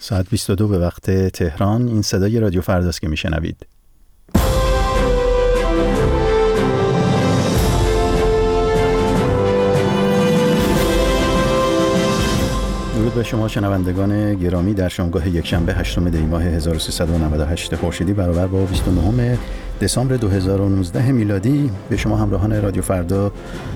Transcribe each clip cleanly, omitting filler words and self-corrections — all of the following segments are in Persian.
ساعت 22 به وقت تهران. این صدای رادیو فرداست که میشنوید. درود به شما شنوندگان گرامی در شامگاه یکشنبه 8 دی ماه 1398 خورشیدی برابر با 29 دسامبر 2019 میلادی به شما همراهان رادیو فردا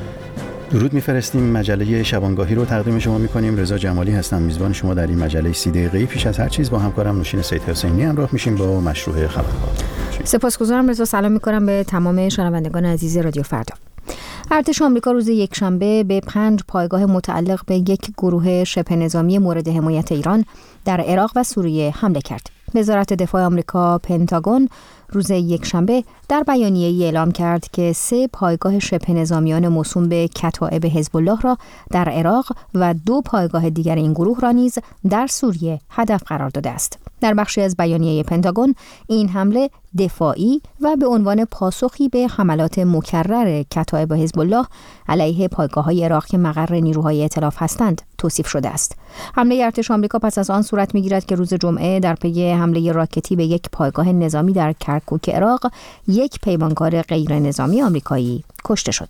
درود میفرستیم. مجله شبانگاهی رو تقدیم شما میکنیم. رضا جمالی هستم، میزبان شما در این مجله 30 دقیقه‌ای. پیش از هر چیز با همکارم نوشین سید حسینی همراه میشیم با مشروع خبرها. سپاسگزارم رضا. سلام میکنم به تمام شنوندگان عزیز رادیو فردا. ارتش آمریکا روز یکشنبه به 5 پایگاه متعلق به یک گروه شبه نظامی مورد حمایت ایران در عراق و سوریه حمله کرد. وزارت دفاع آمریکا پنتاگون روز یکشنبه در بیانیه‌ای اعلام کرد که 3 پایگاه شبه نظامیان موسوم به کتائب حزب الله را در عراق و 2 پایگاه دیگر این گروه را نیز در سوریه هدف قرار داده است. در بخشی از بیانیه پنتاگون این حمله دفاعی و به عنوان پاسخی به حملات مکرر کتائب حزب الله علیه پایگاه‌های عراق که مقر نیروهای ائتلاف هستند توصیف شده است. حمله ارتش آمریکا پس از آن صورت می‌گیرد که روز جمعه در پی حمله راکتی به یک پایگاه نظامی در کرکوک عراق یک پیمانکار غیر نظامی آمریکایی کشته شد.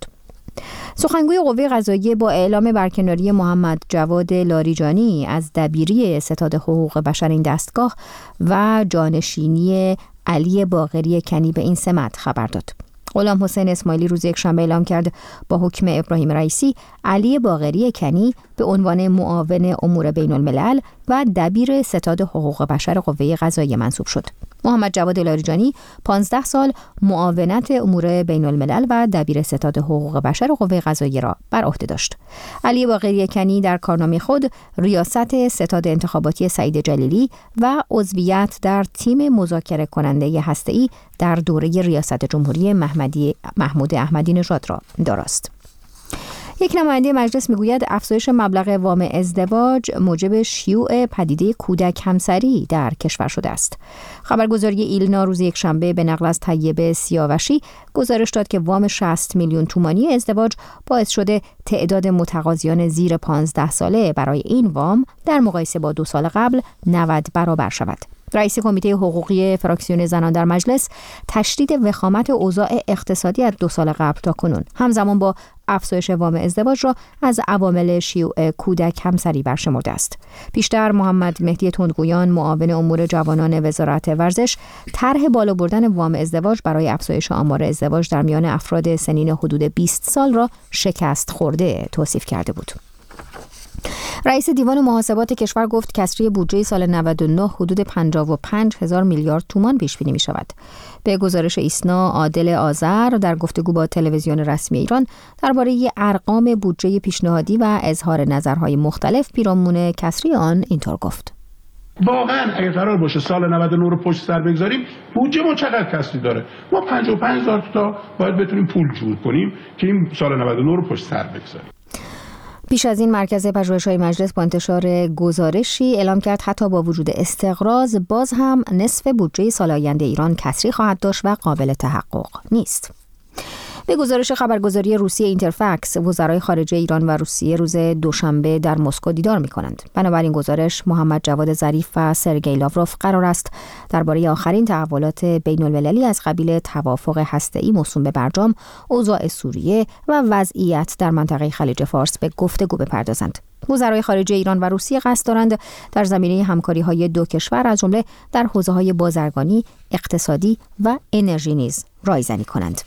سخنگوی قوه قضاییه با اعلام برکناری محمد جواد لاریجانی از دبیری ستاد حقوق بشر این دستگاه و جانشینی علی باقری کنی به این سمت خبر داد. غلام حسین اسماعیلی روز یکشنبه اعلام کرد با حکم ابراهیم رئیسی علی باقری کنی به عنوان معاون امور بین الملل و دبیر ستاد حقوق بشر قوه قضاییه منصوب شد. محمد جواد لاریجانی 15 سال معاونت امور بین الملل و دبیر ستاد حقوق بشر قوه قضاییه را بر عهده داشت. علی باقری کنی در کارنامه خود ریاست ستاد انتخاباتی سعید جلیلی و عضویت در تیم مذاکره کننده هسته‌ای در دوره ریاست جمهوری محمود احمدی نژاد را داراست. یک نماینده مجلس میگوید افزایش مبلغ وام ازدواج موجب شیوع پدیده کودک همسری در کشور شده است. خبرگزاری ایلنا روز یکشنبه به نقل از طیبه سیاوشی گزارش داد که وام 60 میلیون تومانی ازدواج باعث شده تعداد متقاضیان زیر 15 ساله برای این وام در مقایسه با 2 سال قبل 90 برابر شود. رئیس کمیته حقوقی فراکسیون زنان در مجلس تشدید وخامت اوضاع اقتصادی از 2 سال قبل تا کنون همزمان با افزایش وام ازدواج را از عوامل شیوع کودک همسری برشمرده است. پیشتر محمد مهدی تندگویان معاون امور جوانان وزارت ورزش طرح بالا بردن وام ازدواج برای افزایش آمار ازدواج در میان افراد سنین حدود 20 سال را شکست خورده توصیف کرده بود. رئیس دیوان محاسبات کشور گفت کسری بودجه سال 99 حدود 55,000 میلیارد تومان پیش بینی می شود. به گزارش ایسنا عادل آذر در گفتگو با تلویزیون رسمی ایران درباره ارقام بودجه پیشنهادی و اظهار نظرهای مختلف پیرامون کسری آن اینطور گفت: واقعا اگه قرار باشه سال 99 رو پشت سر بگذاریم، بودجه ما چقدر کسری داره؟ ما 55,000 تا باید بتونیم پول جور کنیم که این سال 99 رو پشت سر بگذاریم. پیش از این مرکز پژوهش‌های مجلس با انتشار گزارشی اعلام کرد حتی با وجود استقراض باز هم نصف بودجه سال آینده ایران کسری خواهد داشت و قابل تحقق نیست. به گزارش خبرگزاری روسیه اینترفکس، وزرای خارجه ایران و روسیه روز دوشنبه در مسکو دیدار می‌کنند. بنابراین گزارش محمد جواد ظریف و سرگئی لاوروف قرار است درباره آخرین تحولات بین‌المللی از قبیل توافق هسته‌ای موسوم به برجام، اوضاع سوریه و وضعیت در منطقه خلیج فارس به گفتگو بپردازند. وزرای خارجه ایران و روسیه قصد دارند در زمینه همکاری‌های دو کشور از جمله در حوزه‌های بازرگانی، اقتصادی و انرژی نیز رایزنی کنند.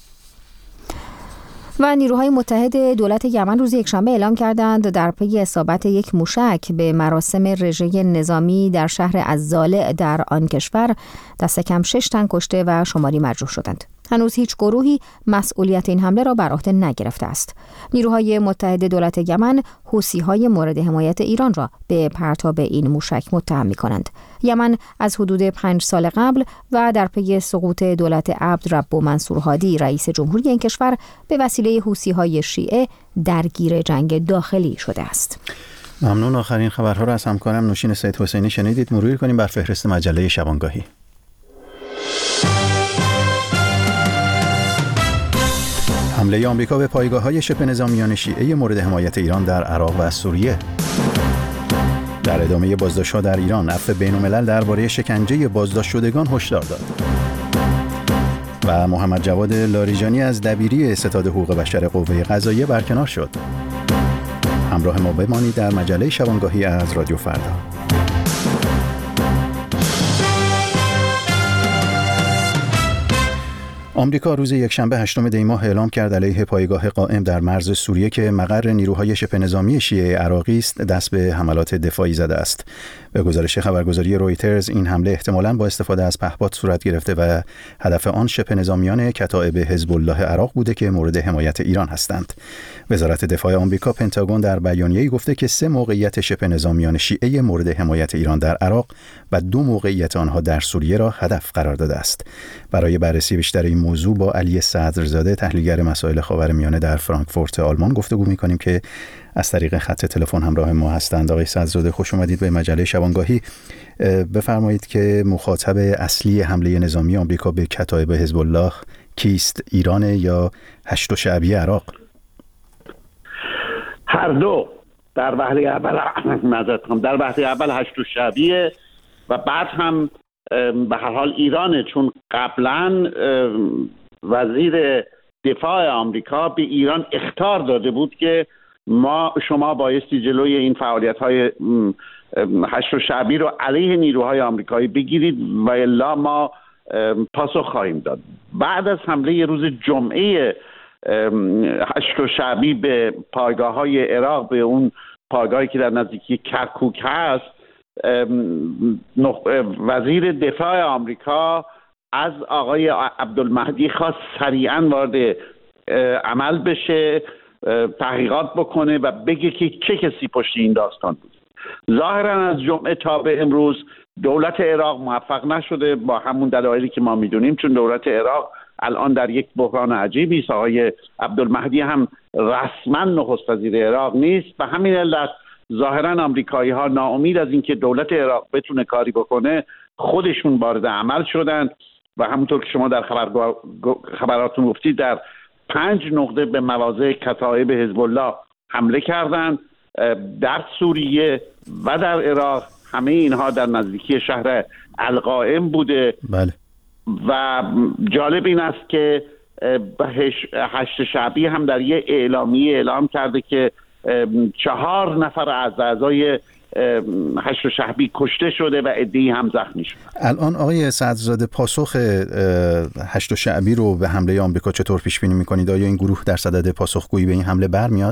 و نیروهای متحد دولت یمن روز یکشنبه اعلام کردند در پی اصابت یک موشک به مراسم رژه نظامی در شهر الزالع در آن کشور دست کم 6 تن کشته و شماری مجروح شدند. هنوز هیچ گروهی مسئولیت این حمله را بر عهده نگرفته است. نیروهای متحد دولت یمن حوثی‌های مورد حمایت ایران را به پرتاب این موشک متهم می‌کنند. یمن از حدود 5 سال قبل و در پی سقوط دولت عبدالرب منصور هادی رئیس جمهوری این کشور به وسیله حوثی‌های شیعه درگیر جنگ داخلی شده است. ممنون. آخرین خبرها را از همکارم نوشین سید حسینی شنیدید. مرور کنیم بر فهرست مجله شبانگاهی. حمله آمریکا به پایگاه‌های شبه نظامیان شیعه مورد حمایت ایران در عراق و سوریه. در ادامه بازداشت‌ها در ایران، عفو بین‌الملل درباره شکنجه بازداشت شدگان هشدار داد. و محمد جواد لاریجانی از دبیری ستاد حقوق بشر قوه قضاییه برکنار شد. همراه ما بمانید در مجله شبانگاهی از رادیو فردا. آمریکا روز یکشنبه 8 دی ماه اعلام کرد علیه پایگاه قائم در مرز سوریه که مقر نیروهای شبه نظامی شیعه عراقی است دست به حملات دفاعی زده است. به گزارش خبرگزاری رویترز این حمله احتمالاً با استفاده از پهپاد صورت گرفته و هدف آن شبه نظامیان کتائب حزب الله عراق بوده که مورد حمایت ایران هستند. وزارت دفاع آمریکا پنتاگون در بیانیه‌ای گفته که 3 موقعیت شبه نظامیان شیعه مورد حمایت ایران در عراق و 2 موقعیت آنها در سوریه را هدف قرار داده است. برای بررسی بیشتر این موضوع با علی صدرزاده تحلیلگر مسائل خاورمیانه در فرانکفورت آلمان گفتگو می‌کنیم که از طریق خط تلفن همراه ما هستند. آقای صدرزاده خوش اومدید به مجله شبانگاهی. بفرمایید که مخاطب اصلی حمله نظامی آمریکا به کتائب حزب الله کیست؟ ایران یا هشت شعبی عراق؟ هر دو. در وهله اول هشت شعبیه و بعد هم به هر حال ایرانه، چون قبلا وزیر دفاع آمریکا به ایران اخطار داده بود که شما بایستی جلوی این فعالیت‌های هشت شعبی رو علیه نیروهای آمریکایی بگیرید و الا ما پاسخ خواهیم داد. بعد از حمله روز جمعه هشت شعبی به پایگاه‌های عراق، به اون پایگاهی که در نزدیکی کرکوک هست، وزیر دفاع آمریکا از آقای عبدالمهدی خواست سریعاً وارد عمل بشه، تحقیقات بکنه و بگه که چه کسی پشت این داستان بود. ظاهراً از جمعه تا به امروز دولت عراق موفق نشده، با همون دلایلی که ما میدونیم، چون دولت عراق الان در یک بحران عجیبی است. آقای عبدالمهدی هم رسما نخست وزیر عراق نیست. به همین علت ظاهراً آمریکایی ها ناامید از اینکه دولت عراق بتونه کاری بکنه، خودشون وارد عمل شدن و همونطور که شما در خبراتون گفتید در 5 نقطه به مواضع کتائب حزب الله حمله کردن، در سوریه و در عراق. همه اینها در نزدیکی شهر القائم بوده. بله. و جالب این است که هشت شعبی هم در یه اعلامیه اعلام کرده که 4 نفر از اعضای هشت شعبی کشته شده و عده‌ای هم زخمی شده. الان آقای صدرزاده پاسخ هشت شعبی رو به حمله آمریکا چطور پیش بینی می‌کنید؟ آیا این گروه در صدد پاسخگویی به این حمله برمیاد؟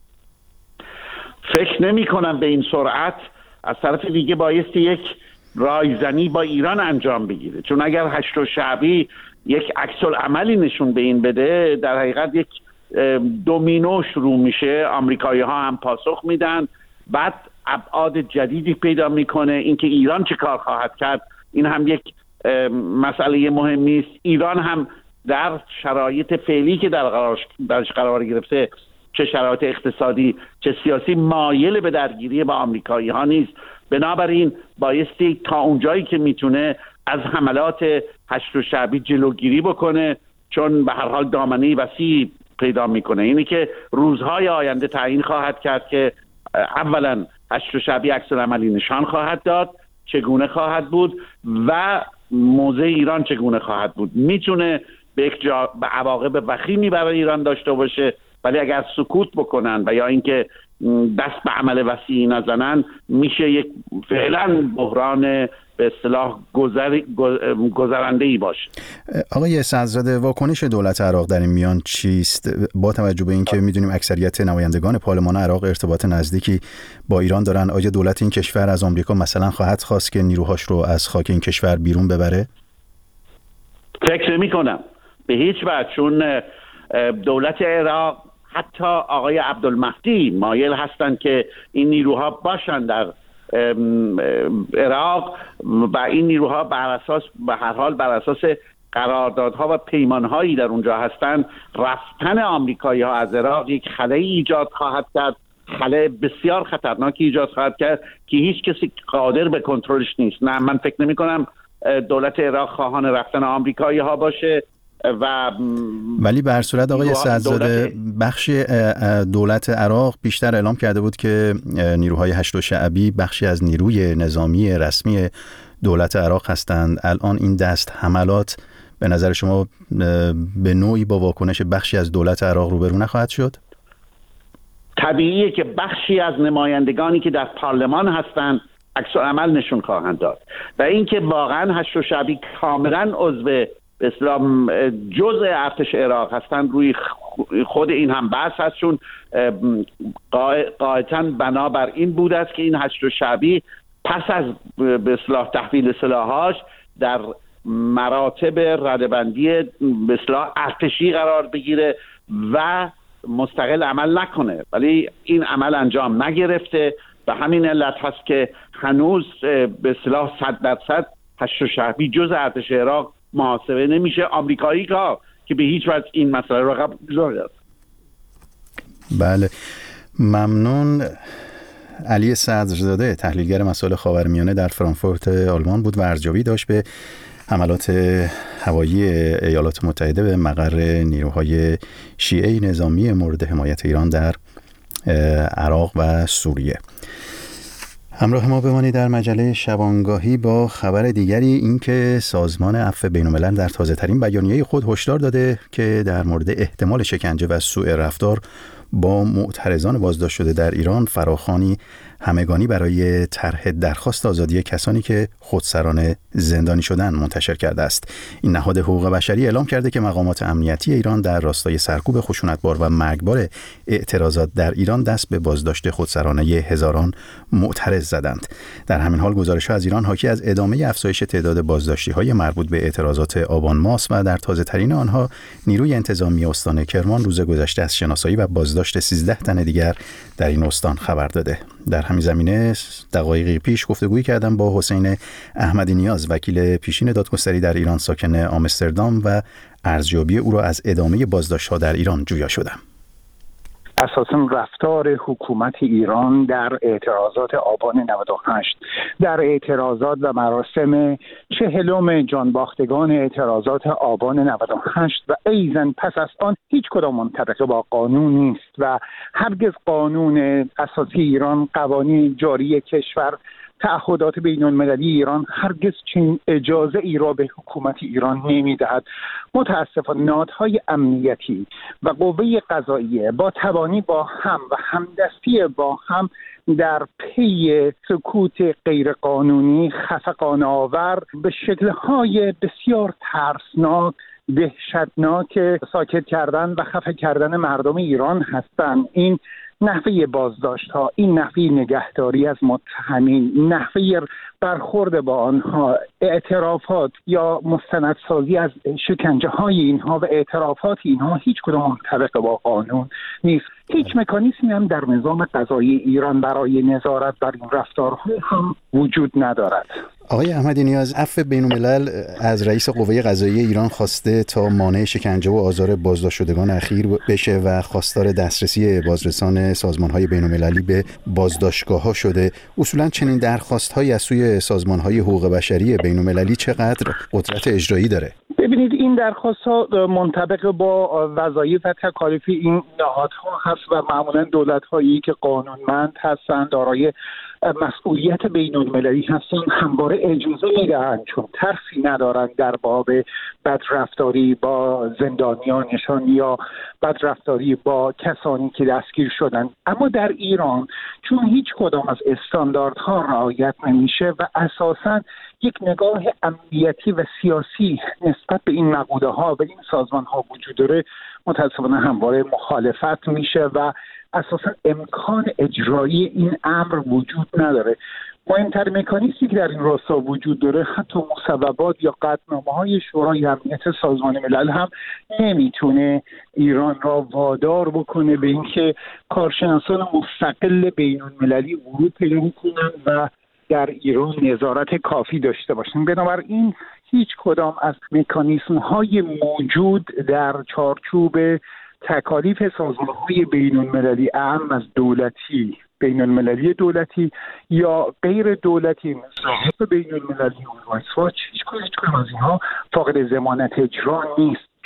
فکر نمی‌کنم به این سرعت. از طرف دیگه بایستی یک رایزنی با ایران انجام بگیره، چون اگر هشت شعبی یک عکس‌العملی نشون به این بده، در حقیقت یک دومینو شروع میشه. آمریکایی ها هم پاسخ میدن، بعد ابعاد جدیدی پیدا میکنه. اینکه ایران چه کار خواهد کرد این هم یک مسئله مهمی است. ایران هم در شرایط فعلی که درش قرار گرفته، چه شرایط اقتصادی چه سیاسی، مایل به درگیری با آمریکایی ها نیست. بنابراین بایستی تا اونجایی که میتونه از حملات هشت شعبی جلوگیری بکنه، چون به هر حال دامنه وسیع پیدا میکنه. اینی که روزهای آینده تعیین خواهد کرد که اولا هشت شعبی عکس‌العملی نشان خواهد داد، چگونه خواهد بود و موضع ایران چگونه خواهد بود. میتونه به عواقب وخیمی برای ایران داشته باشه، ولی اگر سکوت بکنن و یا اینکه دست به عمل وسیعی نزنن، میشه یک فعلا بحران به اصطلاح گذرنده‌ای باشه. آقای صدرزاده، واکنش دولت عراق در این میان چیست؟ با توجه به اینکه میدونیم اکثریت نمایندگان پارلمان عراق ارتباط نزدیکی با ایران دارن، آیا دولت این کشور از آمریکا مثلا خواهد خواست که نیروهاش رو از خاک این کشور بیرون ببره؟ فکر نمی‌کنم به هیچ وجه، چون دولت عراق، حتی آقای عبدالمهدی مایل هستند که این نیروها باشند در عراق و این نیروها بر اساس قراردادها و پیمانهایی در اونجا هستند. رفتن آمریکایی ها از عراق یک خلایی ایجاد خواهد کرد، خلأ بسیار خطرناکی ایجاد خواهد کرد که هیچ کسی قادر به کنترلش نیست. نه، من فکر نمی کنم دولت عراق خواهان رفتن آمریکایی ها باشه. ولی به هر صورت آقای سعدزاده بخش دولت عراق بیشتر اعلام کرده بود که نیروهای هشت شعبی بخشی از نیروی نظامی رسمی دولت عراق هستند. الان این دست حملات به نظر شما به نوعی با واکنش بخشی از دولت عراق روبرو نخواهد شد؟ طبیعیه که بخشی از نمایندگانی که در پارلمان هستند عکس العمل نشون خواهند داد و اینکه واقعا هشت شعبی کاملا عضو اسلام جزء ارتش عراق هستند روی خود این هم بحث هست، چون قاعدتاً بنابر این بود است که این هشت شعبی پس از به اصطلاح تحویل سلاحاش در مراتب ردبندی به اصطلاح ارتشی قرار بگیره و مستقل عمل نکنه، ولی این عمل انجام نگرفته و همین علت هست که هنوز به اصطلاح 100% هشت شعبی جز ارتش عراق محاسبه نمیشه. آمریکایی که به هیچ وجه این مسئله را قبول نداره. بله، ممنون. علی صدرزاده تحلیلگر مسائل خاورمیانه در فرانکفورت آلمان بود و ارزیابی داشت به حملات هوایی ایالات متحده به مقر نیروهای شیعه نظامی مورد حمایت ایران در عراق و سوریه. همراه ما بمانید در مجله شبانگاهی با خبر دیگری، اینکه سازمان عفو بین‌الملل در تازه‌ترین بیانیه خود هشدار داده که در مورد احتمال شکنجه و سوء رفتار با معترضان بازداشت شده در ایران فراخوانی همگانی برای طرح درخواست آزادی کسانی که خودسرانه زندانی شدند منتشر کرده است. این نهاد حقوق بشری اعلام کرده که مقامات امنیتی ایران در راستای سرکوب خشونتبار و مرگبار اعتراضات در ایران دست به بازداشت خودسرانه هزاران معترض زدند. در همین حال گزارش‌ها از ایران حاکی از ادامه افزایش تعداد بازداشتی‌های مربوط به اعتراضات آبان ماه و در تازه‌ترین آنها نیروی انتظامی استان کرمان روز گذشته از شناسایی و بازداشت 13 تن دیگر در این استان خبر داده. در همین زمینه دقایقی پیش گفتگویی کردم با حسین احمدی نیاز، وکیل پیشین دادگستری در ایران ساکن آمستردام، و ارزیابی او را از ادامه بازداشت‌ها در ایران جویا شدم. اساساً رفتار حکومت ایران در اعتراضات آبان 98، در اعتراضات و مراسم 40 جانباختگان اعتراضات آبان 98 و ایضاً پس از آن هیچ کدام منطبق با قانون نیست و هرگز قانون اساسی ایران، قوانین جاری کشور، تعهدات بین المللی ایران هرگز چنین اجازه ای را به حکومت ایران نمیدهد. متاسفانه نهادهای امنیتی و قوه قضاییه با توانی با هم و همدستی با هم در پی سکوت غیرقانونی خفقان آور به شکل‌های بسیار ترسناک، دهشتناک ساکت کردن و خفه کردن مردم ایران هستند. این نحوه بازداشت ها، این نحوه نگهداری از متهمین، نحوه برخورد با آنها، اعترافات یا مستندسازی از شکنجه های اینها و اعترافات اینها هیچ کدام منطبق با قانون نیست. هیچ مکانیزمی هم در نظام قضایی ایران برای نظارت بر این رفتارها هم وجود ندارد. آقای احمدی نیاز، عفو بین‌الملل از رئیس قوه قضاییه ایران خواسته تا مانع شکنجه و آزار بازداشت شدگان اخیر بشه و خواستار دسترسی بازرسان سازمان‌های بین‌المللی به بازداشتگاه‌ها شده. اصولاً چنین درخواست‌هایی از سوی سازمان‌های حقوق بشری بین‌المللی چقدر قدرت اجرایی داره؟ ببینید، این درخواست‌ها منطبق با وظایف و تکالیف این نهادها هست و معمولاً دولت‌هایی که قانونمند هستند، دارای مسئولیت بین المللی هستند، همواره اجازه میدهند، چون ترسی ندارند در باب بدرفتاری با زندانیانشان یا بدرفتاری با کسانی که دستگیر شدند. اما در ایران چون هیچ کدام از استانداردها رعایت نمیشه و اساساً یک نگاه امنیتی و سیاسی نسبت به این نقوده ها و این سازمان ها وجود داره، متاسفانه همواره مخالفت میشه و اساسا امکان اجرایی این امر وجود نداره. مهمتر مکانیزمی که در این راستا وجود داره، حتی مصوبات یا قطعنامه‌های شورای امنیت سازمان ملل هم نمیتونه ایران را وادار بکنه به اینکه کارشناسان مستقل بین المللی ورود پیدا کنند و در ایران نظارت کافی داشته باشند. بنابراین هیچ کدام از مکانیزم‌های موجود در چارچوب تکالیف سازمان‌های بین‌المللی، اهم از دولتی، بین‌المللی دولتی یا غیر دولتی مثل بین‌المللی و هیچ کدام از اینها فاقد ضمانت اجرا نیست،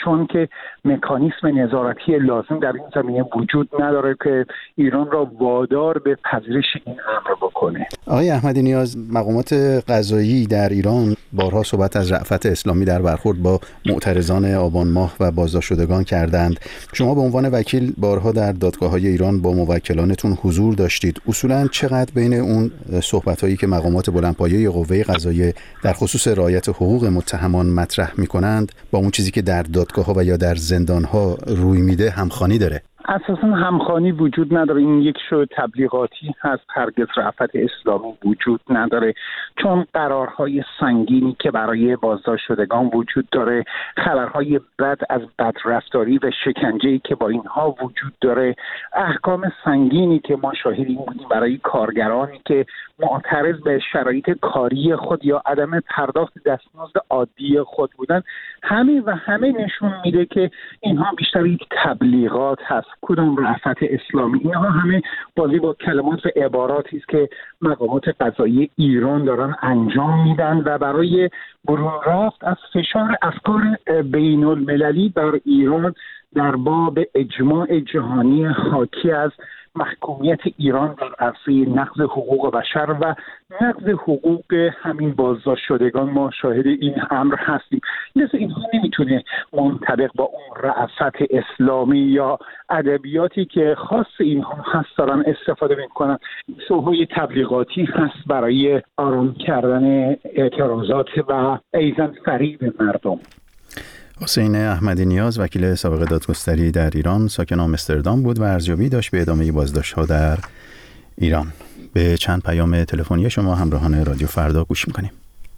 چون که مکانیسم نظارتی لازم در این زمینه وجود نداره که ایران را وادار به پذیرش این امر بکنه. آقای احمدی نیاز، مقامات قضایی در ایران بارها صحبت از رأفت اسلامی در برخورد با معترضان آبان ماه و بازداشت شدگان کردند. شما به عنوان وکیل بارها در دادگاه‌های ایران با موکلانتون حضور داشتید. اصولاً چقدر بین اون صحبت‌هایی که مقامات بلندپایه قوه قضاییه در خصوص رعایت حقوق متهمان مطرح می‌کنند با اون چیزی که در دادگاه‌ها و یا در زندان‌ها روی میده همخوانی داره؟ اساساً همخوانی وجود نداره. این یک شو تبلیغاتی هست، هرگز رأفت اسلامی وجود نداره، چون قرارهای سنگینی که برای بازداشت شدگان وجود داره، خبرهای بد از بدرفتاری و شکنجه‌ای که با اینها وجود داره، احکام سنگینی که ما شاهدیم بودیم برای کارگرانی که معترض به شرایط کاری خود یا عدم پرداخت دستمزد عادی خود بودن، همه نشون میده که اینها بیشتر یک تبلیغات هست. کدام رأفت اسلامی؟ اینها همه بازی با کلمات و عباراتی است که مقامات قضایی ایران دارن انجام میدن و برای برون رفت از فشار افکار بین المللی بر ایران در باب اجماع جهانی حاکی از محکومیت ایران در عرصه نقض حقوق بشر و نقض حقوق همین بازداشت شدگان ما شاهد این امر هستیم. لذا اینها نمیتونه منطبق با اون رأفت اسلامی یا ادبیاتی که خاص اینها هست دارن استفاده میکنن. سوهای تبلیغاتی هست برای آرام کردن اعتراضات و ایزن فریب مردم. حسین احمدی نیاز، وکیل سابق دادگستری در ایران، ساکن آمستردام بود و ارزیابی داشت به ادامه بازداشت‌ها در ایران. به چند پیام تلفنی شما همراهان رادیو فردا گوش می‌کنیم.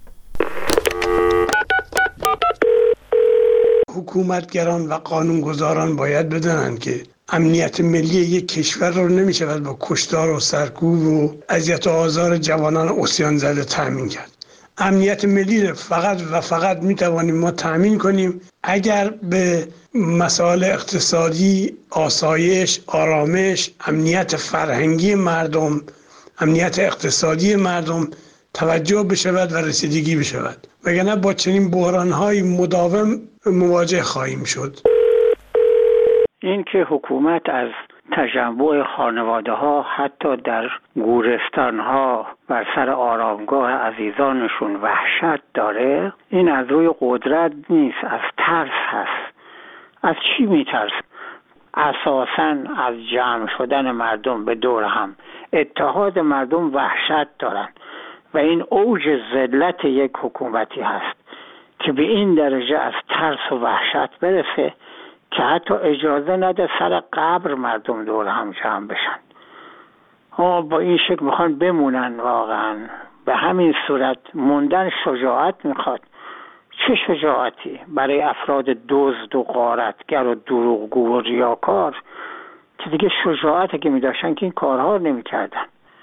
حکومتگران و قانونگذاران باید بدانند که امنیت ملی یک کشور رو نمی‌شود با کشتار و سرکوب و اذیت و آزار جوانان عصیان زده تأمین کرد. امنیت ملی فقط و فقط میتوانیم ما تأمین کنیم اگر به مسائل اقتصادی، آسایش، آرامش، امنیت فرهنگی مردم، امنیت اقتصادی مردم توجه بشود و رسیدگی بشود، وگرنه با چنین بحران‌های مداوم مواجه خواهیم شد. این که حکومت از تجمع خانواده‌ها حتی در گورستان‌ها بر سر آرامگاه عزیزانشون وحشت داره، این از روی قدرت نیست، از ترس هست. از چی میترس؟ اساساً از جمع شدن مردم به دور هم. اتحاد مردم وحشت دارن و این اوج ذلت یک حکومتی هست که به این درجه از ترس و وحشت برسه که حتی اجازه نده سر قبر مردم دور هم جمع بشن. با این شکل میخوان بمونن. واقعا به همین صورت موندن شجاعت میخواد. چه شجاعتی برای افراد دزد و غارتگر و دروغگو و ریاکار که دیگه شجاعتی که میداشتن که این کارها نمیکردن.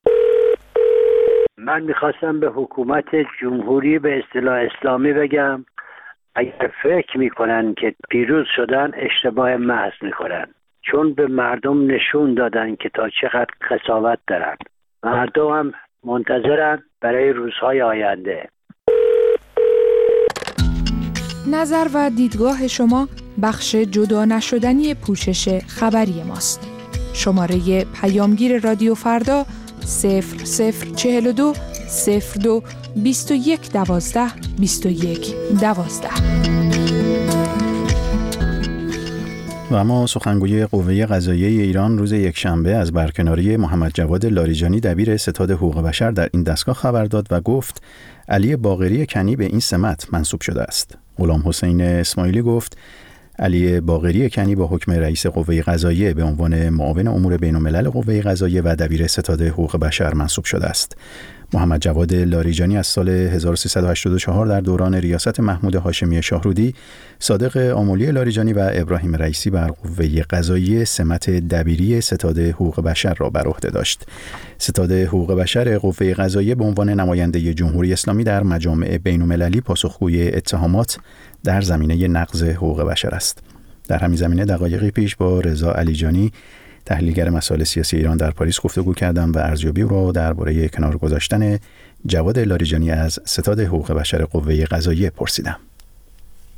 من میخواستم به حکومت جمهوری به اصطلاح اسلامی بگم اگر فکر میکنن که پیروز شدن اشتباه محض میکنن، چون به مردم نشون دادن که تا چقدر قساوت دارن. مردم هم منتظرن برای روزهای آینده. نظر و دیدگاه شما بخش جدا نشدنی پوشش خبری ماست. شماره پیامگیر رادیو فردا 0042 02 21 12 21 12. و اما سخنگوی قوه قضاییه ایران روز یکشنبه از برکناری محمد جواد لاریجانی دبیر ستاد حقوق بشر در این دستگاه خبر داد و گفت علی باقری کنی به این سمت منصوب شده است. غلام حسین اسماعیلی گفت علی باقری کنی با حکم رئیس قوه قضاییه به عنوان معاون امور بین‌الملل قوه قضاییه و دبیر ستاد حقوق بشر منصوب شده است. محمد جواد لاریجانی از سال 1384 در دوران ریاست محمود هاشمی شاهرودی، صادق آملی لاریجانی و ابراهیم رئیسی بر قوه قضاییه سمت دبیری ستاد حقوق بشر را بر عهده داشت. ستاد حقوق بشر قوه قضاییه به عنوان نماینده جمهوری اسلامی در مجامع بین‌المللی پاسخگوی اتهامات در زمینه نقض حقوق بشر است. در همین زمینه دقایقی پیش با رضا علیجانی، تحلیلگر مسائل سیاسی ایران، در پاریس گفتگو کردم و ارزیابی را درباره کنار گذاشتن جواد لاریجانی از ستاد حقوق بشر قوه قضاییه پرسیدم.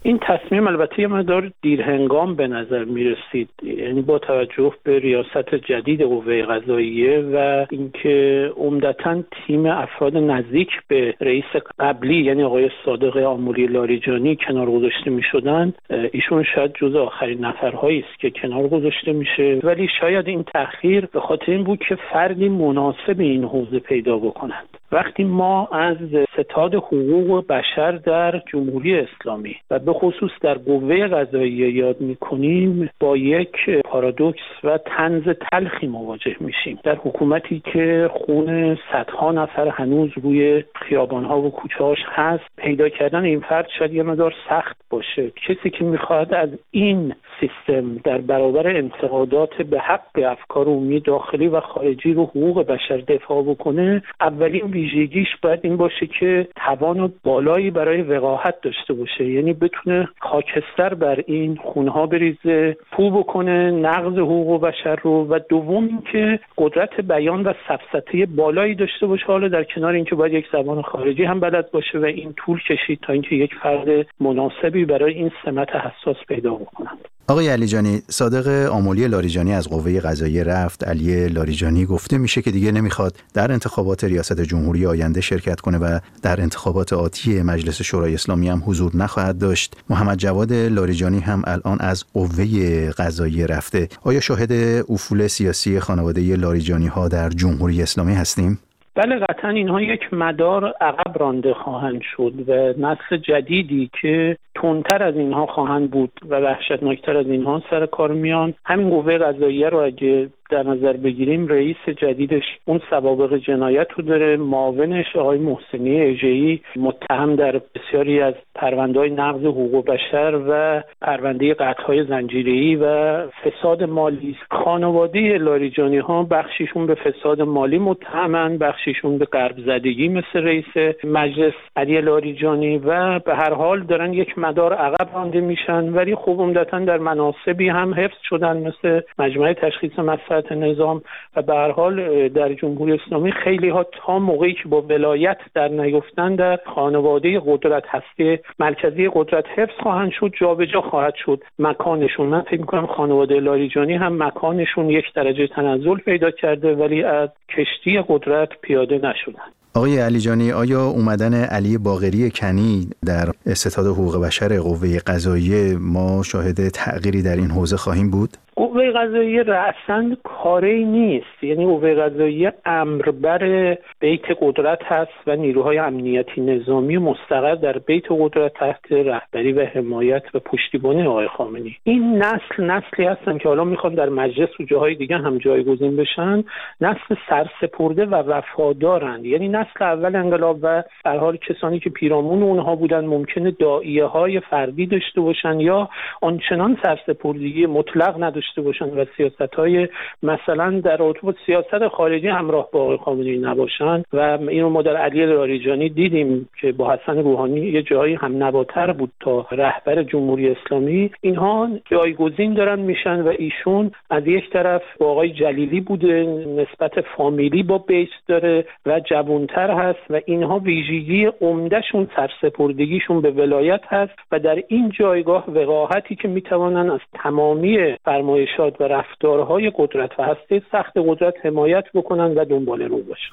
این تصمیم البته یه مقدار دیرهنگام به نظر میرسید، یعنی با توجه به ریاست جدید قوه قضاییه و اینکه عمدتاً تیم افراد نزدیک به رئیس قبلی یعنی آقای صادق آملی لاریجانی کنار گذاشته میشدن، ایشون شاید جزو آخرین نفرهایی است که کنار گذاشته میشه، ولی شاید این تأخیر به خاطر این بود که فردی مناسب این حوزه پیدا بکنند. وقتی ما از ستاد حقوق بشر در جمهوری اسلامی و به خصوص در قوه قضاییه یاد میکنیم، با یک پارادوکس و طنز تلخی مواجه میشیم. در حکومتی که خون صدها نفر هنوز روی خیابانها و کوچه‌هاش هست، پیدا کردن این فرد شاید یه مقدار سخت باشه. کسی که میخواد از این سیستم در برابر انتقادات به حق افکار عمومی داخلی و خارجی رو حقوق بشر دفاع بکنه، اولین ویژگیش باید این باشه که توان بالایی برای وقاحت داشته باشه، یعنی بتونه خاکستر بر این خونها بریزه، پو بکنه نقض حقوق بشر رو، و دوم اینکه قدرت بیان و سفسطه بالایی داشته باشه. حالا در کنار اینکه باید یک زبان خارجی هم بلد باشه و این طول کشید تا اینکه یک فرد مناسبی برای این سمت حساس پیدا بکنند. آقای علیجانی، صادق آملی لاریجانی از قوه قضاییه رفت. علی لاریجانی گفته میشه که دیگه نمیخواد در انتخابات ریاست جمهوری آینده شرکت کنه و در انتخابات آتی مجلس شورای اسلامی هم حضور نخواهد داشت. محمد جواد لاریجانی هم الان از قوه قضاییه رفته. آیا شاهد افول سیاسی خانواده لاریجانی ها در جمهوری اسلامی هستیم؟ بله، قطعا اینها یک مدار عقب رانده خواهند شد و نسل جدیدی که تندتر از اینها خواهند بود و وحشتناکتر از اینها سر کار میان. همین قوه قضاییه رو اگه در نظر بگیریم، رئیس جدیدش اون سوابق جنایت رو داره، معاونش آقای محسنی اژه‌ای متهم در بسیاری از پرونده‌های نقض حقوق بشر و پرونده قطع‌های زنجیره‌ای و فساد مالی. خانواده لاریجانی ها بخشیشون به فساد مالی متهمن، بخشیشون به غرب زدگی مثل رئیس مجلس علی لاریجانی، و به هر حال دارن یک مدار عقب رانده میشن، ولی خوب عمدتاً در مناصبی هم حفظ شدن مثل مجمع تشخیص مصلحت نظام. و به هر حال در جمهوری اسلامی خیلی ها تا موقعی که با ولایت در نیفتن در خانواده قدرت هستی مرکزی قدرت حفظ خواهند شد، جابجا خواهد شد مکانشون. من فکر می‌کنم خانواده لاریجانی هم مکانشون یک درجه تنزل پیدا کرده ولی از کشتی قدرت پیاده نشدن. آقای علیجانی، آیا اومدن علی باقری کنی در ستاد حقوق بشر قوه قضاییه ما شاهد تغییری در این حوزه خواهیم بود؟ قوه قضاییه رأساً کاری نیست، یعنی قوه قضاییه امربر بیت قدرت هست و نیروهای امنیتی نظامی مستقر در بیت قدرت تحت رهبری و حمایت و پشتیبانی آقای خامنه‌ای. این نسلی هستن که حالا میخوان در مجلس و جاهای دیگه هم جایگزین بشن، نسل سرسپرده و وفادارند. یعنی نسل اول انقلاب و در حال کسانی که پیرامون اونها بودن ممکنه داعیه‌های فردی داشته باشن یا آنچنان سرسپردگی مطلق نداشته باشن و سیاست‌های مثلا در رابطه با سیاست خارجی همراه با آقای خامنه‌ای نباشن. و اینو ما در علی لاریجانی دیدیم که با حسن روحانی یه جایی هم نواتر بود تا رهبر جمهوری اسلامی. اینها جایگزین دارن میشن و ایشون از یک طرف با آقای جلیلی بوده، نسبت فامیلی با بیت داره و جوانتر هست و اینها ویژگی عمدهشون سرسپردگیشون به ولایت هست و در این جایگاه وقاحتی که میتوانن از تمامی فرمایشات و رفتارهای قدرت و هسته سخت قدرت حمایت بکنن و دنبال رو باشن.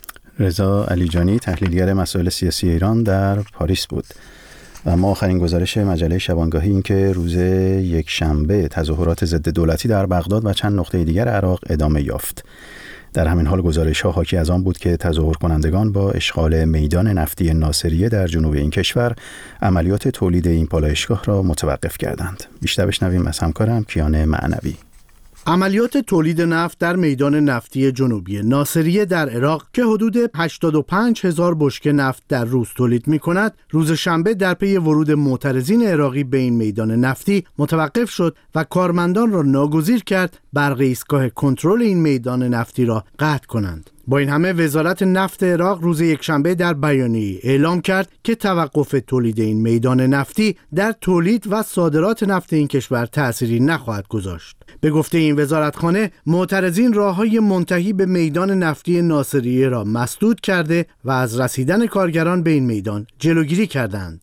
رضا علیجانی، تحلیلگر مسائل سیاسی ایران، در پاریس بود. و ما آخرین گزارش مجله شبانگاهی این که روز یکشنبه تظاهرات ضد دولتی در بغداد و چند نقطه دیگر عراق ادامه یافت. در همین حال گزارش‌ها حاکی از آن بود که تظاهر کنندگان با اشغال میدان نفتی ناصریه در جنوب این کشور عملیات تولید این پالایشگاه را متوقف کردند. بیشتر بشنویم از همکارم کیان معنوی. عملیات تولید نفت در میدان نفتی جنوبی ناصریه در عراق که حدود 85,000 بشکه نفت در روز تولید می کند، روز شنبه در پی ورود معترضین عراقی به این میدان نفتی متوقف شد و کارمندان را ناگزیر کرد برق ایستگاه کنترل این میدان نفتی را قطع کنند. با این همه وزارت نفت عراق روز یکشنبه در بیانیه‌ای اعلام کرد که توقف تولید این میدان نفتی در تولید و صادرات نفت این کشور تأثیری نخواهد گذاشت. به گفته این وزارتخانه، معترضین راه‌های منتهی به میدان نفتی ناصریه را مسدود کرده و از رسیدن کارگران به این میدان جلوگیری کردند.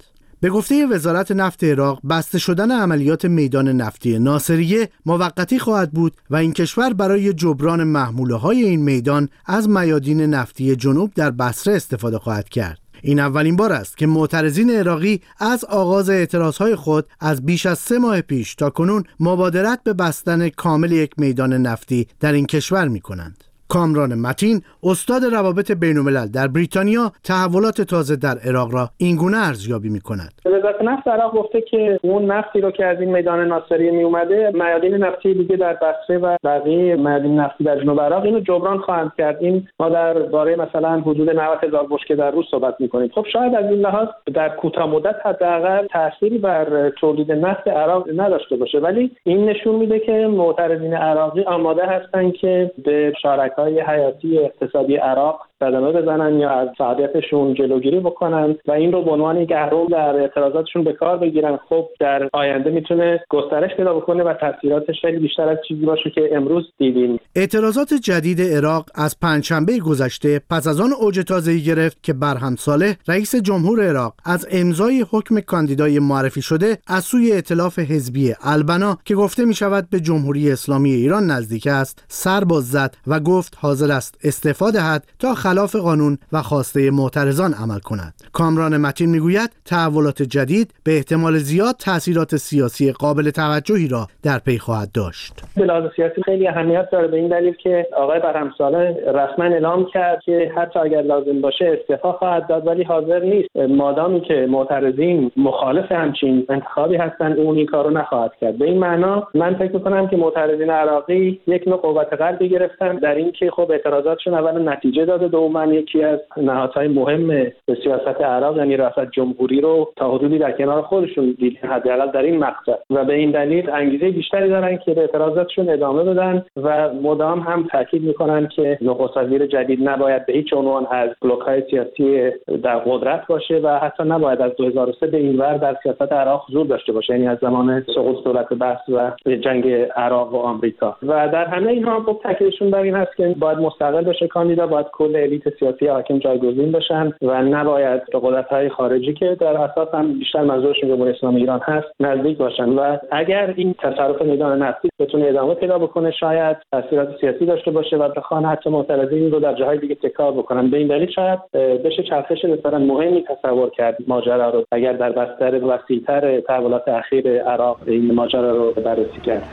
به گفته وزارت نفت عراق، بسته شدن عملیات میدان نفتی ناصریه موقتی خواهد بود و این کشور برای جبران محموله‌های این میدان از میادین نفتی جنوب در بصره استفاده خواهد کرد. این اولین بار است که معترضین عراقی از آغاز اعتراضهای خود از بیش از 3 ماه پیش تا کنون مبادرت به بستن کامل یک میدان نفتی در این کشور می‌کنند. کامران متین، استاد روابط بین‌الملل در بریتانیا، تحولات تازه در عراق را اینگونه ارزیابی می‌کند. وزارت نفت عراق گفته که اون نفتی رو که از این میدان ناصریه می اومده، میادین نفتی دیگه در بصره و بقیه میادین نفتی در جنوب عراق اینو جبران خواهند کرد. این ما درباره مثلا حدود 90,000 بشکه در روز صحبت می‌کنیم. خب شاید از این لحاظ در کوتاه مدت حداقل تأثیری بر تولید نفت عراق نداشته باشه، ولی این نشون میده که معترضین عراقی آماده هستند که به شرکای حیاتی اقتصادی عراق صدمه بزنن یا از فعالیتشون جلوگیری بکنن و این رو به عنوان یک اهرم در اعتراضاتشون به کار بگیرن. خب در آینده میتونه گسترش پیدا بکنه و تاثیراتش خیلی بیشتر از چیزی باشه که امروز دیدیم. اعتراضات جدید عراق از پنجشنبه گذشته پس از آن اوج تازه‌ای گرفت که برهم صالح رئیس جمهور عراق از امضای حکم کاندیدای معرفی شده از سوی ائتلاف حزبی البنا که گفته می‌شود به جمهوری اسلامی ایران نزدیک است سر باز زد و گفت حاضر است استعفا دهد تا خلاف قانون و خواسته معترضان عمل کند. کامران متین میگوید تحولات جدید به احتمال زیاد تأثیرات سیاسی قابل توجهی را در پی خواهد داشت. به لحاظ سیاسی خیلی اهمیت داره به این دلیل که آقای برهم صالح رسما اعلام کرد که حتی اگر لازم باشه استعفا خواهد داد، ولی حاضر نیست مادامی که معترضین مخالف همچین انتخابی هستند اون این کارو نخواهد کرد. به این معنا من فکر می‌کنم که معترضین عراقی یک نوع قوت قلبی گرفتن در اینکه خب اعتراضاتشون اولا نتیجه داده، دوما یکی از نهادهای مهم سیاست عراق یعنی ریاست جمهوری رو تا حدودی در کنار خودشون دیدن، حداقل در این مقطع، و به این دلیل انگیزه بیشتری دارن که به اعتراضاتشون ادامه بدن و مدام هم تاکید میکنن که نخست وزیر جدید نباید به هیچ عنوان از بلوک‌های سیاسی در قدرت باشه و حتی نباید از 2003 به این ور در سیاست عراق حضور داشته باشه، یعنی از زمان سقوط دولت بث و جنگ عراق و آمریکا. و در همه اینها خب تاکیدشون بر این هست که باید مستقل بشه کاندیدا، باید کل الیت سیاسی حاکم جایگزین بشن و نباید به قدرت‌های خارجی که در اساس هم بیشتر منظورشون جمهوری اسلامی ایران هست نزدیک باشن. و اگر این تصرف میدان نفتی بتونه ادامه پیدا بکنه شاید تاثیرات سیاسی داشته باشه و بخوان حتی معترضین رو در جاهای دیگه تکرار بکنن. به این دلیل شاید بشه چرخش بسیار مهمی تصور کرد ماجرا رو اگر در بستر وسیع‌تر تحولات اخیر عراق این ماجرا رو بررسی کرد.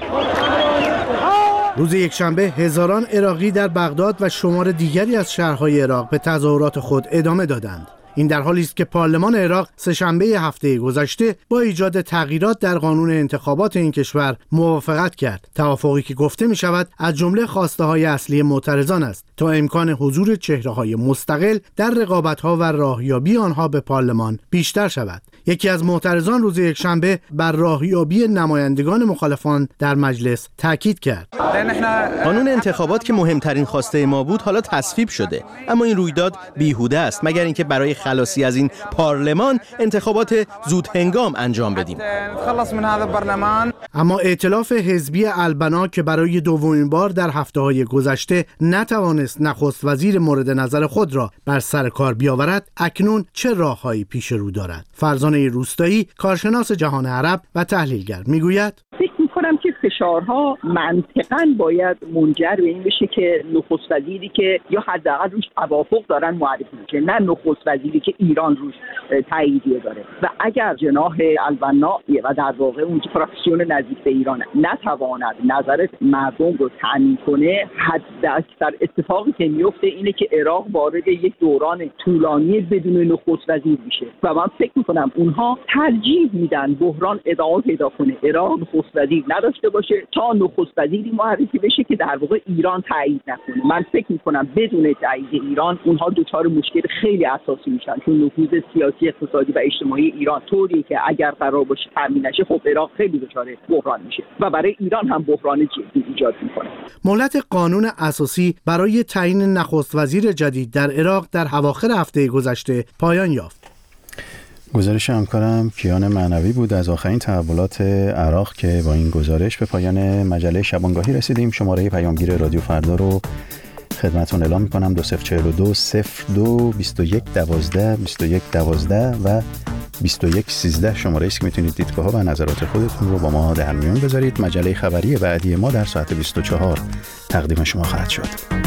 روز یکشنبه هزاران عراقی در بغداد و شمار دیگری از شهرهای عراق به تظاهرات خود ادامه دادند. این در حالی است که پارلمان عراق سه‌شنبه هفته گذشته با ایجاد تغییرات در قانون انتخابات این کشور موافقت کرد. توافقی که گفته می شود از جمله خواسته‌های اصلی معترضان است تا امکان حضور چهره‌های مستقل در رقابت‌ها و راهیابی آنها به پارلمان بیشتر شود. یکی از معترضان روز یکشنبه بر راهیابی نمایندگان مخالفان در مجلس تاکید کرد. قانون انتخابات که مهمترین خواسته ما بود حالا تصویب شده، اما این رویداد بیهوده است مگر اینکه برای خلاصی از این پارلمان انتخابات زود هنگام انجام بدیم. اما ائتلاف حزبی البنا که برای دومین بار در هفته‌های گذشته نتوانست نخست وزیر مورد نظر خود را بر سر کار بیاورد، اکنون چه راههایی پیش رو دارد؟ فرزانه روستایی، کارشناس جهان عرب و تحلیلگر، میگوید فکر می‌کنم که فشارها منطقاً باید منجر به این بشه که نخست وزیری که یا حداقل روش توافق دارن معرفی بشه، نه نخست وزیری که ایران روش تاییدیه داره. و اگر جناح البنا و در واقع اون فراکسیون نزدیک به ایران نتواند نظر مردم رو تامین کنه، حداکثر اتفاقی که میفته اینه که عراق وارد یک دوران طولانی بدون نخست وزیر میشه و من فکر می‌کنم اونها ترجیح میدن بحران ادامه پیدا کنه، عراق نخست وزیر نداشته باشه تا نخست وزیری معرفی بشه که در واقع ایران تایید نکنه. من فکر می‌کنم بدون تایید ایران اونها دچار مشکل خیلی اساسی میشن، چون نفوذ سیاسی، اقتصادی و اجتماعی ایران طوریه که اگر قرار باشه تامین نشه خب عراق خیلی دچار بحران میشه و برای ایران هم بحران جدی ایجاد میکنه. مهلت قانون اساسی برای تعیین نخست وزیر جدید در عراق در اواخر هفته گذشته پایان یافت. گزارش همکارم کیان معنوی بود از آخرین تحولات عراق که با این گزارش به پایان مجله شبانگاهی رسیدیم. شماره پیامگیر رادیو فردا رو خدمتتون اعلام می‌کنم 2042 02 21 12 21 12 و 2113 شماره است که میتونید دیدگاه ها و نظرات خودتون رو با ما در میون بذارید. مجله خبری بعدی ما در ساعت 24 تقدیم شما خواهد شد.